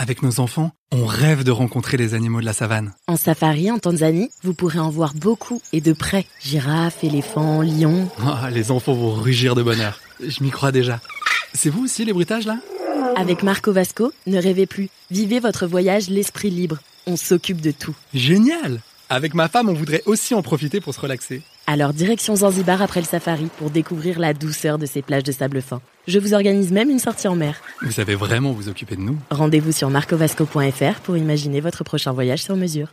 Avec nos enfants, on rêve de rencontrer les animaux de la savane. En safari en Tanzanie, vous pourrez en voir beaucoup et de près. Girafes, éléphants, lions. Ah, les enfants vont rugir de bonheur. Je m'y crois déjà. C'est vous aussi les bruitages là ? Avec Marco Vasco, ne rêvez plus. Vivez votre voyage l'esprit libre. On s'occupe de tout. Génial ! Avec ma femme, on voudrait aussi en profiter pour se relaxer. Alors direction Zanzibar après le safari pour découvrir la douceur de ces plages de sable fin. Je vous organise même une sortie en mer. Vous savez vraiment vous occuper de nous. Rendez-vous sur marcovasco.fr pour imaginer votre prochain voyage sur mesure.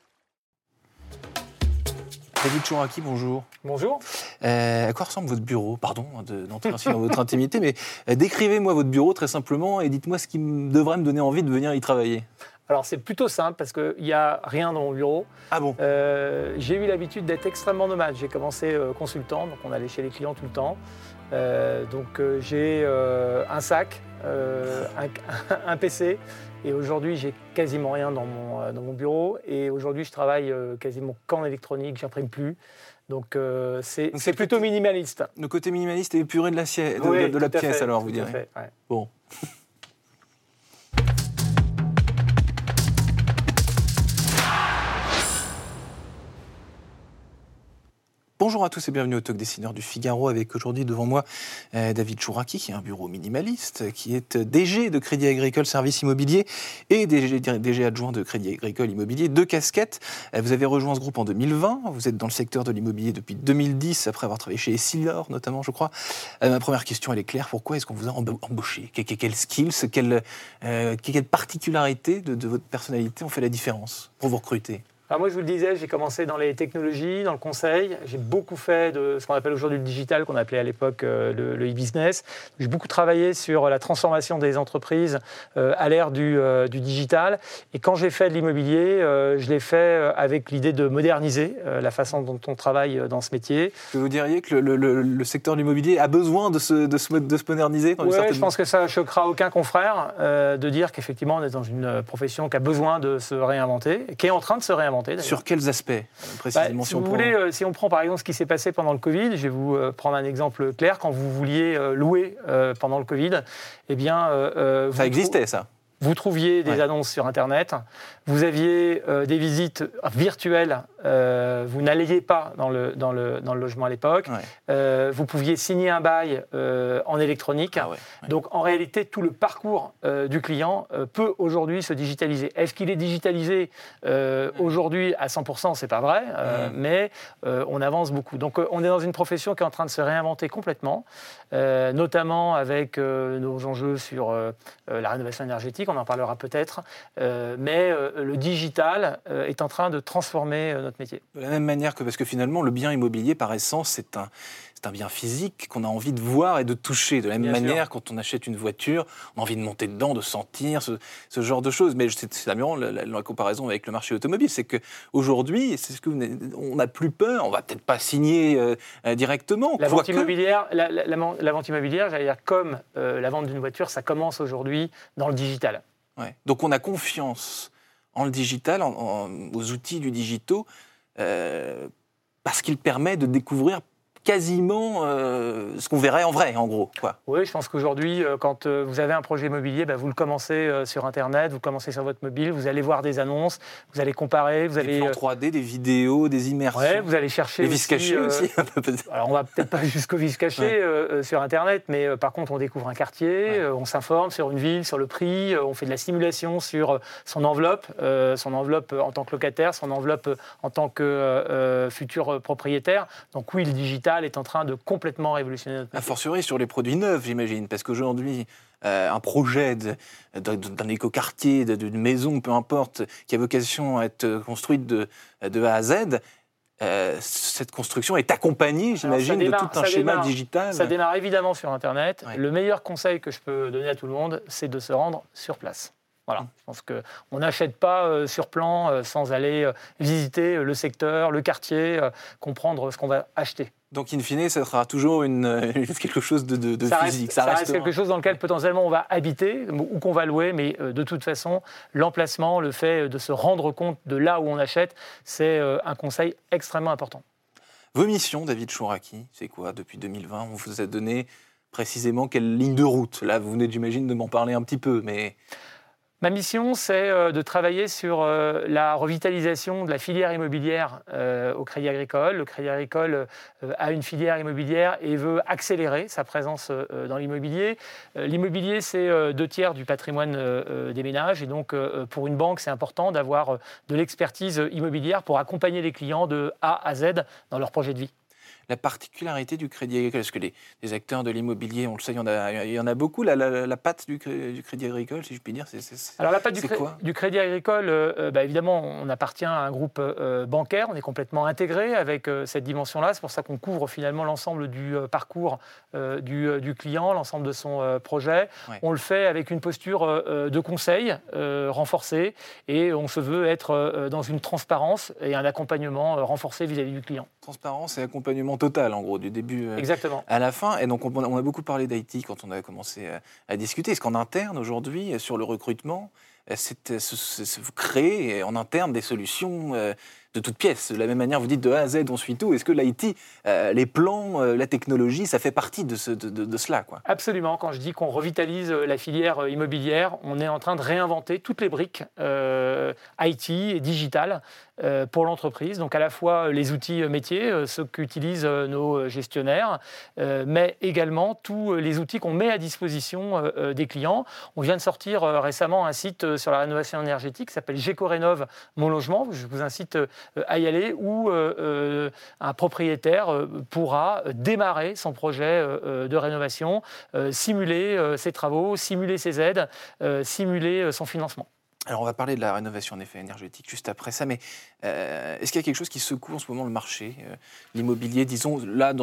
David Chouraki, bonjour. Bonjour. À quoi ressemble votre bureau ? Pardon d'entrer ainsi dans votre intimité, mais décrivez-moi votre bureau très simplement et dites-moi ce qui devrait me donner envie de venir y travailler. Alors c'est plutôt simple parce qu'il n'y a rien dans mon bureau. Ah bon ? J'ai eu l'habitude d'être extrêmement nomade. J'ai commencé consultant, donc on allait chez les clients tout le temps. J'ai un sac, un PC. Et aujourd'hui, j'ai quasiment rien dans mon bureau. Et aujourd'hui, je travaille quasiment qu'en électronique, j'imprime plus. Donc c'est plutôt minimaliste. Le côté minimaliste et épuré de la pièce, alors vous direz. Fait, ouais. Bon. Bonjour à tous et bienvenue au Talk Dessineur du Figaro avec aujourd'hui devant moi David Chouraki qui est un bureau minimaliste, qui est DG de Crédit Agricole Services Immobiliers et DG adjoint de Crédit Agricole Immobilier, 2 casquettes. Vous avez rejoint ce groupe en 2020, vous êtes dans le secteur de l'immobilier depuis 2010 après avoir travaillé chez Essilor notamment je crois. Ma première question elle est claire, pourquoi est-ce qu'on vous a embauché ? Quelles skills, quelle particularité de votre personnalité ont fait la différence pour vous recruter ? Alors moi, je vous le disais, j'ai commencé dans les technologies, dans le conseil. J'ai beaucoup fait de ce qu'on appelle aujourd'hui le digital, qu'on appelait à l'époque le e-business. J'ai beaucoup travaillé sur la transformation des entreprises à l'ère du digital. Et quand j'ai fait de l'immobilier, je l'ai fait avec l'idée de moderniser la façon dont on travaille dans ce métier. Vous diriez que le secteur de l'immobilier a besoin de se moderniser dans une certaine... Je pense que ça choquera aucun confrère de dire qu'effectivement, on est dans une profession qui a besoin de se réinventer, qui est en train de se réinventer. D'ailleurs. Sur quels aspects précisément si on prend par exemple ce qui s'est passé pendant le Covid, je vais vous prendre un exemple clair. Quand vous vouliez louer pendant le Covid, eh bien... ça existait, ça. Vous trouviez des annonces sur Internet, vous aviez des visites virtuelles, vous n'alliez pas dans le logement à l'époque, vous pouviez signer un bail en électronique. Donc en réalité, tout le parcours du client peut aujourd'hui se digitaliser. Est-ce qu'il est digitalisé aujourd'hui à 100% ? C'est pas vrai, mais on avance beaucoup. Donc on est dans une profession qui est en train de se réinventer complètement, notamment avec nos enjeux sur la rénovation énergétique. On en parlera peut-être, mais le digital est en train de transformer notre métier. De la même manière parce que finalement, le bien immobilier, par essence, c'est un bien physique qu'on a envie de voir et de toucher. De la même manière, quand on achète une voiture, on a envie de monter dedans, de sentir ce genre de choses. Mais c'est amusant la comparaison avec le marché automobile, c'est qu'aujourd'hui, on n'a plus peur, on ne va peut-être pas signer directement. La vente immobilière, j'allais dire, comme la vente d'une voiture, ça commence aujourd'hui dans le digital. Ouais. Donc on a confiance en le digital, aux outils du digitaux, parce qu'il permet de découvrir quasiment ce qu'on verrait en vrai, en gros. Quoi. Oui, je pense qu'aujourd'hui, quand vous avez un projet immobilier, vous le commencez sur Internet, vous commencez sur votre mobile, vous allez voir des annonces, vous allez comparer, vous allez... Des plans 3D, des vidéos, des immersions. Ouais, vous allez chercher des vis cachés aussi. Alors, on va peut-être pas jusqu'aux vis cachés sur Internet, mais par contre, on découvre un quartier, on s'informe sur une ville, sur le prix, on fait de la simulation sur son enveloppe en tant que locataire, son enveloppe en tant que futur propriétaire. Donc oui, le digital est en train de complètement révolutionner notre métier. A fortiori sur les produits neufs, j'imagine, parce qu'aujourd'hui, un projet d'un écoquartier, d'une maison, peu importe, qui a vocation à être construite de A à Z, cette construction est accompagnée, j'imagine, de tout un schéma digital. Ça démarre évidemment sur Internet. Ouais. Le meilleur conseil que je peux donner à tout le monde, c'est de se rendre sur place. Voilà, je pense qu'on n'achète pas sur plan sans aller visiter le secteur, le quartier, comprendre ce qu'on va acheter. Donc, in fine, ça sera toujours quelque chose de physique. Ça reste quelque chose dans lequel potentiellement on va habiter ou qu'on va louer, mais de toute façon, l'emplacement, le fait de se rendre compte de là où on achète, c'est un conseil extrêmement important. Vos missions, David Chouraki, c'est quoi depuis 2020 ? On vous a donné précisément quelle ligne de route ? Là, vous venez, j'imagine, de m'en parler un petit peu, mais... Ma mission, c'est de travailler sur la revitalisation de la filière immobilière au Crédit Agricole. Le Crédit Agricole a une filière immobilière et veut accélérer sa présence dans l'immobilier. L'immobilier, c'est 2/3 du patrimoine des ménages. Et donc, pour une banque, c'est important d'avoir de l'expertise immobilière pour accompagner les clients de A à Z dans leur projet de vie. La particularité du Crédit Agricole, parce que les acteurs de l'immobilier, on le sait, il y en a beaucoup. La patte du Crédit Agricole, si je puis dire, Alors la patte quoi du Crédit Agricole, évidemment, on appartient à un groupe bancaire, on est complètement intégré avec cette dimension-là. C'est pour ça qu'on couvre finalement l'ensemble du parcours du client, l'ensemble de son projet. Ouais. On le fait avec une posture de conseil renforcée et on se veut être dans une transparence et un accompagnement renforcé vis-à-vis du client. Transparence et accompagnement total, en gros, du début Exactement. À la fin. Et donc, on a beaucoup parlé d'IT quand on a commencé à discuter. Est-ce qu'en interne, aujourd'hui, sur le recrutement, vous créez en interne des solutions de toutes pièces? De la même manière, vous dites de A à Z, on suit tout. Est-ce que l'IT, les plans, la technologie, ça fait partie de cela, quoi? Absolument. Quand je dis qu'on revitalise la filière immobilière, on est en train de réinventer toutes les briques IT et digitales pour l'entreprise. Donc à la fois les outils métiers, ceux qu'utilisent nos gestionnaires, mais également tous les outils qu'on met à disposition des clients. On vient de sortir récemment un site sur la rénovation énergétique qui s'appelle GECORénov Mon Logement. Je vous incite à y aller, où un propriétaire pourra démarrer son projet de rénovation, simuler ses travaux, simuler ses aides, simuler son financement. Alors, on va parler de la rénovation en effet énergétique juste après ça, mais est-ce qu'il y a quelque chose qui secoue en ce moment le marché, l'immobilier, disons, là,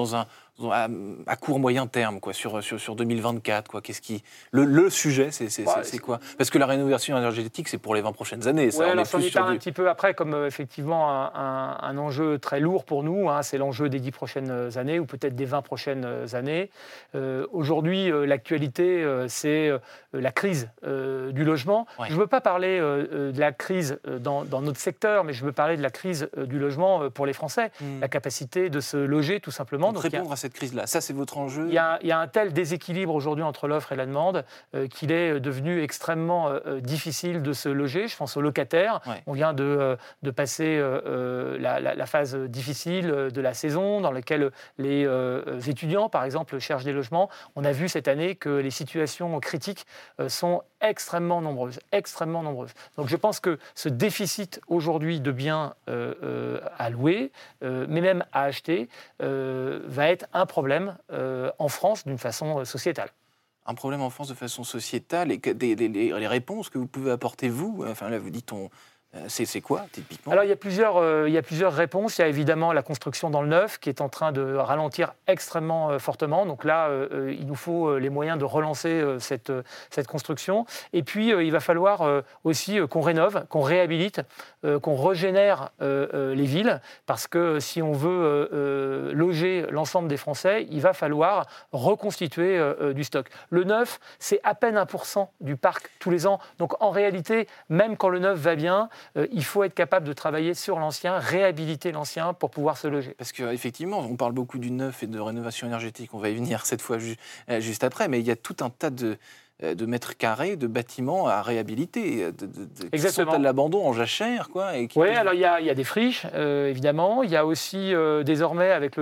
à court moyen terme, quoi, sur 2024, quoi, le sujet, c'est quoi? Parce que la rénovation énergétique, c'est pour les 20 prochaines années. Ça, ouais, alors j'en parle un petit peu après, comme effectivement un enjeu très lourd pour nous, c'est l'enjeu des 10 prochaines années, ou peut-être des 20 prochaines années. Aujourd'hui, l'actualité, c'est la crise du logement. Ouais. Je ne veux pas parler de la crise dans notre secteur, mais je veux parler de la crise du logement pour les Français, la capacité de se loger tout simplement. Donc répondre à cette crise-là, ça c'est votre enjeu? Il y a un tel déséquilibre aujourd'hui entre l'offre et la demande qu'il est devenu extrêmement difficile de se loger. Je pense aux locataires. Ouais. On vient de passer la phase difficile de la saison dans laquelle les étudiants, par exemple, cherchent des logements. On a vu cette année que les situations critiques sont extrêmement nombreuses. Donc je pense que ce déficit aujourd'hui de biens à louer, mais même à acheter, va être un problème en France d'une façon sociétale. Un problème en France de façon sociétale, et les réponses que vous pouvez apporter, vous, enfin là vous dites c'est quoi, typiquement? Alors, il y a plusieurs réponses. Il y a évidemment la construction dans le neuf qui est en train de ralentir extrêmement fortement. Donc là, il nous faut les moyens de relancer cette construction. Et puis, il va falloir aussi qu'on rénove, qu'on réhabilite, qu'on régénère les villes. Parce que si on veut loger l'ensemble des Français, il va falloir reconstituer du stock. Le neuf, c'est à peine 1% du parc tous les ans. Donc, en réalité, même quand le neuf va bien, il faut être capable de travailler sur l'ancien, réhabiliter l'ancien pour pouvoir se loger. Parce qu'effectivement, on parle beaucoup du neuf et de rénovation énergétique, on va y venir cette fois juste après, mais il y a tout un tas de mètres carrés de bâtiments à réhabiliter, qui sont à l'abandon en jachère, quoi. Oui, alors il y a des friches, évidemment. Il y a aussi désormais, avec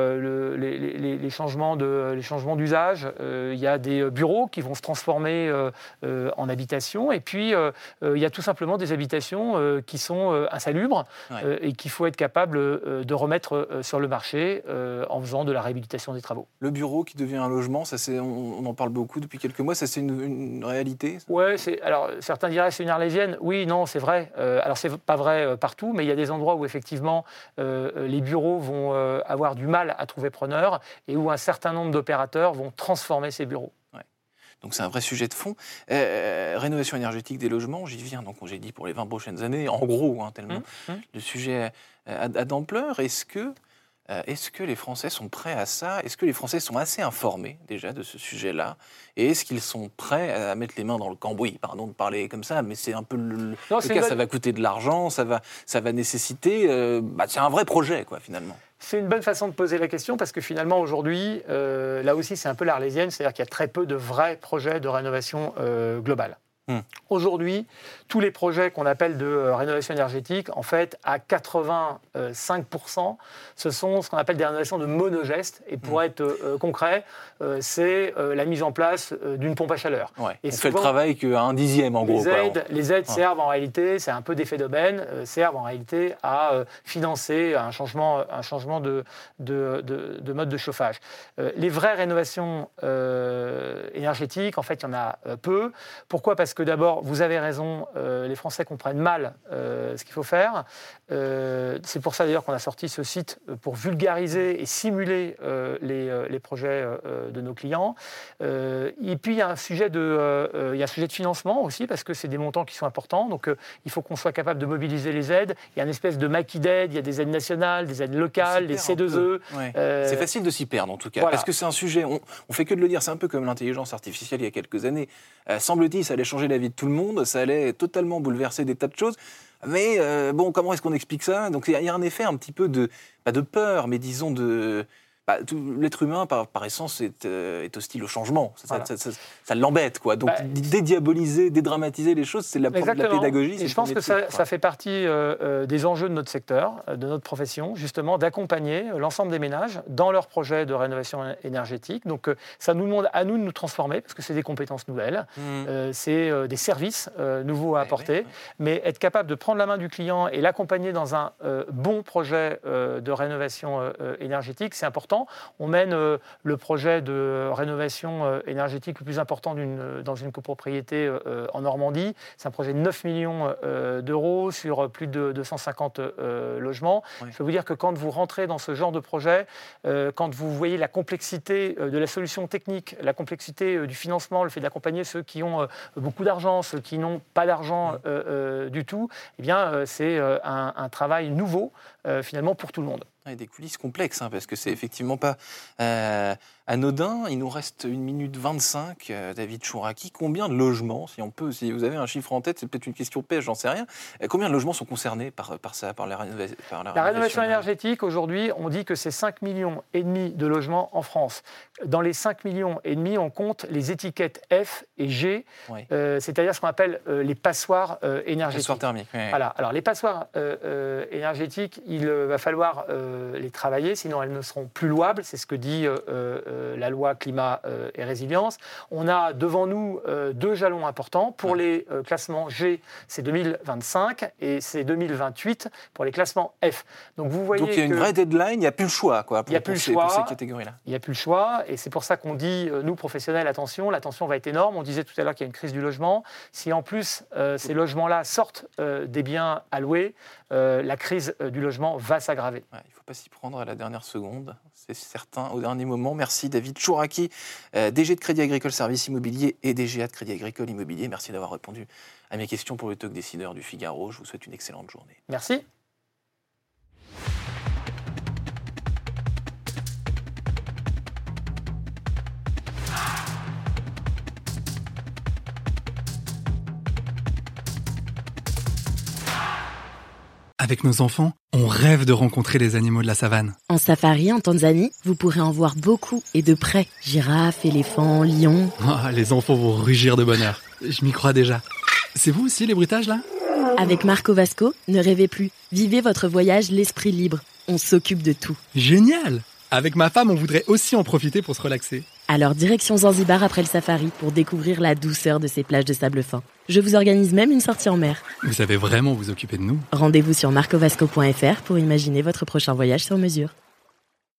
les changements d'usage, il y a des bureaux qui vont se transformer en habitations. Et puis, il y a tout simplement des habitations qui sont insalubres et qu'il faut être capable de remettre sur le marché en faisant de la réhabilitation des travaux. Le bureau qui devient un logement, ça, on en parle beaucoup depuis quelques mois, ça c'est une réalité? Oui, alors certains diraient que c'est une arlésienne. Oui, non, c'est vrai. Alors c'est pas vrai partout, mais il y a des endroits où effectivement les bureaux vont avoir du mal à trouver preneur et où un certain nombre d'opérateurs vont transformer ces bureaux. Ouais. Donc c'est un vrai sujet de fond. Rénovation énergétique des logements, j'y viens, donc j'ai dit pour les 20 prochaines années, en gros, tellement le sujet a d'ampleur. Est-ce que les Français sont prêts à ça? Est-ce que les Français sont assez informés déjà de ce sujet-là? Et est-ce qu'ils sont prêts à mettre les mains dans le cambouis? Pardon de parler comme ça, mais c'est un peu le cas. Ça va coûter de l'argent, ça va nécessiter... c'est un vrai projet, quoi, finalement. C'est une bonne façon de poser la question parce que finalement, aujourd'hui, là aussi, c'est un peu l'arlésienne, c'est-à-dire qu'il y a très peu de vrais projets de rénovation globale. Aujourd'hui, tous les projets qu'on appelle de rénovation énergétique, en fait, à 85%, ce sont ce qu'on appelle des rénovations de monogestes. Et pour être concret, c'est la mise en place d'une pompe à chaleur. Ouais. Et on fait le travail qu'à 1/10, en gros. Les aides servent en réalité, c'est un peu d'effet d'aubaine, servent en réalité à financer un changement de mode de chauffage. Les vraies rénovations énergétiques, en fait, il y en a peu. Pourquoi ? Parce que d'abord, vous avez raison, les Français comprennent mal ce qu'il faut faire. C'est pour ça d'ailleurs qu'on a sorti ce site pour vulgariser et simuler les projets de nos clients. Et puis il y a un sujet de financement aussi, parce que c'est des montants qui sont importants. Donc il faut qu'on soit capable de mobiliser les aides. Il y a une espèce de maquis d'aide, il y a des aides nationales, des aides locales, des C2E. Ouais. C'est facile de s'y perdre en tout cas, parce que c'est un sujet, on fait que de le dire, c'est un peu comme l'intelligence artificielle il y a quelques années. Semble-t-il, ça allait changer la vie de tout le monde, ça allait totalement bouleverser des tas de choses. Mais comment est-ce qu'on explique ça ? Donc il y a un effet un petit peu pas de peur, mais disons l'être humain, par essence, est hostile au changement. Ça l'embête, quoi. Donc, dédiaboliser, dédramatiser les choses, c'est de la pédagogie. Et je pense que ça fait partie des enjeux de notre secteur, de notre profession, justement, d'accompagner l'ensemble des ménages dans leurs projets de rénovation énergétique. Donc, ça nous demande à nous de nous transformer, parce que c'est des compétences nouvelles, c'est des services nouveaux à apporter, mais être capable de prendre la main du client et l'accompagner dans un bon projet de rénovation énergétique, c'est important. On mène le projet de rénovation énergétique le plus important dans une copropriété en Normandie. C'est un projet de 9 millions d'euros sur plus de 250 logements. Oui. Je peux vous dire que quand vous rentrez dans ce genre de projet, quand vous voyez la complexité de la solution technique, la complexité du financement, le fait d'accompagner ceux qui ont beaucoup d'argent, ceux qui n'ont pas d'argent du tout, eh bien, c'est un travail nouveau, finalement, pour tout le monde. Et des coulisses complexes, parce que c'est effectivement pas anodin. Il nous reste 1 minute 25, David Chouraqui. Combien de logements, si vous avez un chiffre en tête, c'est peut-être une question piège, j'en sais rien. Combien de logements sont concernés par la rénovation énergétique, aujourd'hui, on dit que c'est 5,5 millions de logements en France. Dans les 5,5 millions, on compte les étiquettes F et G, c'est-à-dire ce qu'on appelle les passoires énergétiques. Passoires thermiques. Oui. Voilà. Alors, les passoires énergétiques, il va falloir les travailler, sinon elles ne seront plus louables. C'est ce que dit la loi climat et résilience. On a devant nous 2 jalons importants. Pour les classements G, c'est 2025 et c'est 2028 pour les classements F. Donc vous voyez. Donc il y a une vraie deadline, il n'y a plus le choix pour ces catégories-là. Il n'y a plus le choix et c'est pour ça qu'on dit, nous professionnels, attention, la tension va être énorme. On disait tout à l'heure qu'il y a une crise du logement. Si en plus ces logements-là sortent des biens à louer, la crise du logement va s'aggraver. Il ne faut pas s'y prendre à la dernière seconde, c'est certain, au dernier moment. Merci David Chouraqui, DG de Crédit Agricole Services Immobiliers et DGA de Crédit Agricole Immobilier. Merci d'avoir répondu à mes questions pour le Talk Décideur du Figaro. Je vous souhaite une excellente journée. Merci. Avec nos enfants, on rêve de rencontrer les animaux de la savane. En safari, en Tanzanie, vous pourrez en voir beaucoup et de près. Girafes, éléphants, lions... Oh, les enfants vont rugir de bonheur. Je m'y crois déjà. C'est vous aussi les bruitages là ? Avec Marco Vasco, ne rêvez plus. Vivez votre voyage l'esprit libre. On s'occupe de tout. Génial ! Avec ma femme, on voudrait aussi en profiter pour se relaxer. Alors direction Zanzibar après le safari pour découvrir la douceur de ces plages de sable fin. Je vous organise même une sortie en mer. Vous savez vraiment vous occuper de nous ? Rendez-vous sur marcovasco.fr pour imaginer votre prochain voyage sur mesure.